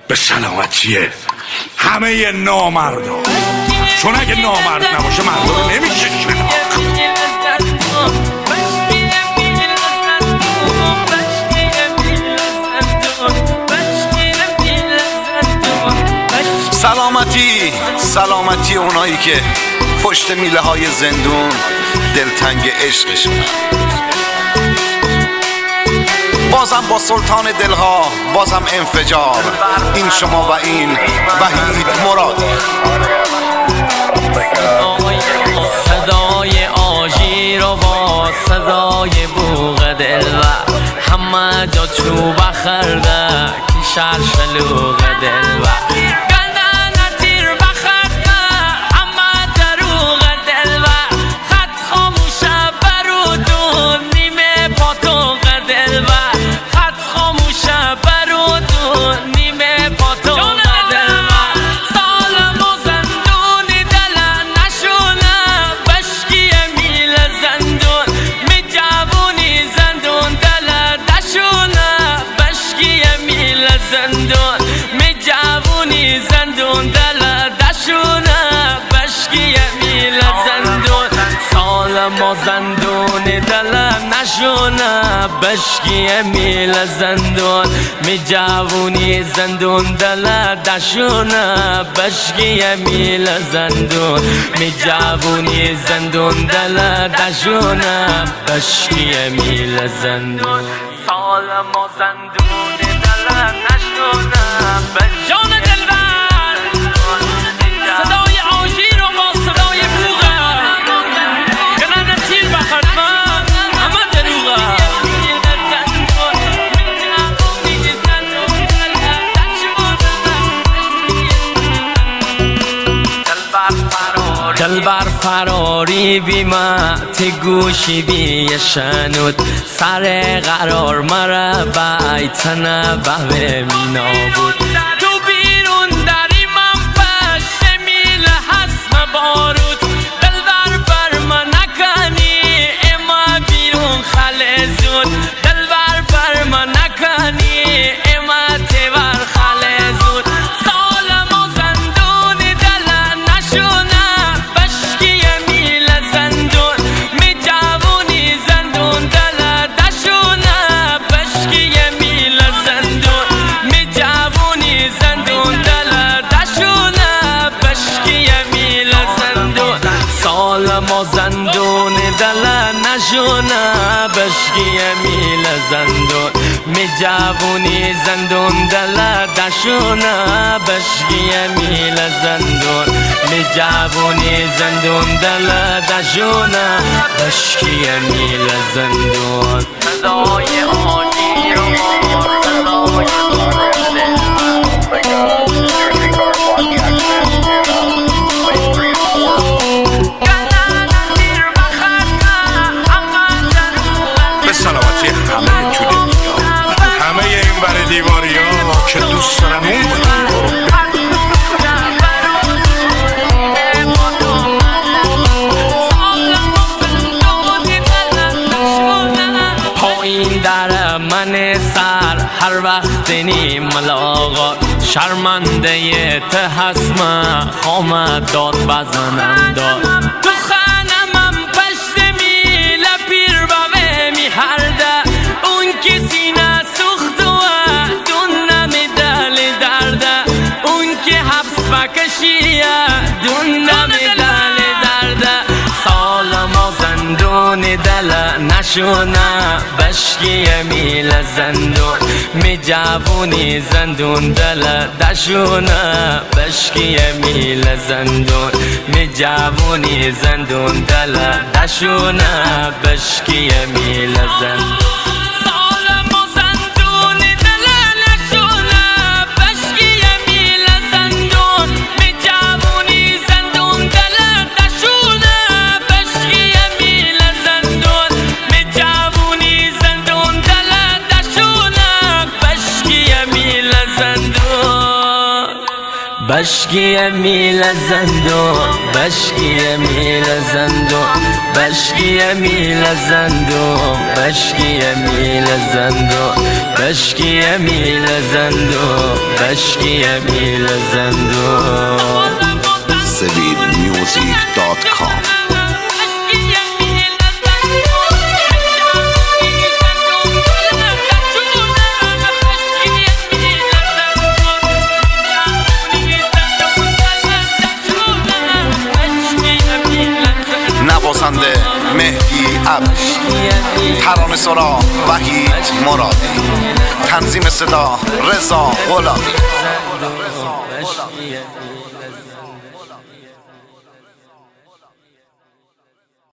به سلامتی همه نامردا، چون اگه نامرد نباشه مردا رو نمیشه شناخت. سلامتی اونایی که پشت میله های زندون دلتنگ عشقشون. بازم با سلطان دلها، بازم انفجار. این شما و این وحید مراد. صدای آژیر و با صدای بوق دلبر، همه جا چوب خرده که شلوغ دلبر. ما زندون دل نشونه بشکی میل زندون می جوونی زندون دل دشونه بشکی میل زندون می جوونی زندون دل دشونه بشکی میل زندون. سال ما زندون دل نشونه جان دلبر. صدای آژیر و با صدای بوغه دلبر فراری بیمت گوشی بیشنود سر قرار مرا بیت نبه مینا بود. تو بیرون داری من پشت میل حسم بارود. دلبر بر من نکنی اما بیرون خلزود. دلبر بر من نکنی اما تبر خلزود. سال ما زندون دل نشونه بشکی میل زندون می جوونی زندون دل دشونه بشکی میل زندون می جوونی زندون دل دشونه بشکی میل زندون. سال ما زندون دل نشونه بشکی میل زندون می جوونی زندون دل دشونه بشکی میل زندون می جوونی زندون دل دشونه بشکی میل زندون. صدای آژیر و صدای به سلامتی همه تو دنیا، همه این بر دیواری ها که دوست دارن اون پایین در من سر هر وقت نی ملاقات شرمنده ته هستم خام داد بزنم داد. تو خانمم پشت میل پیر بابه می هرده اون که سینه سخت و دون نمی دل درده اون که حبس بکشیه دون نمی دل درده. سال ما زندون دل نشونه بشکی میل زندون می جوونی زندون دل دشونه بشکی میل زندون می جوونی زندون دل دشونه بشکی میل زندون. بشکی میل زندون بشکی میل زندون بشکی میل زندون بشکی میل زندون بشکی میل زندون بشکی میل زندون sevilmusic.com نوازنده مهدی عبش، ترانه سرا وحید مرادی، تنظیم صدا رضا غلامی.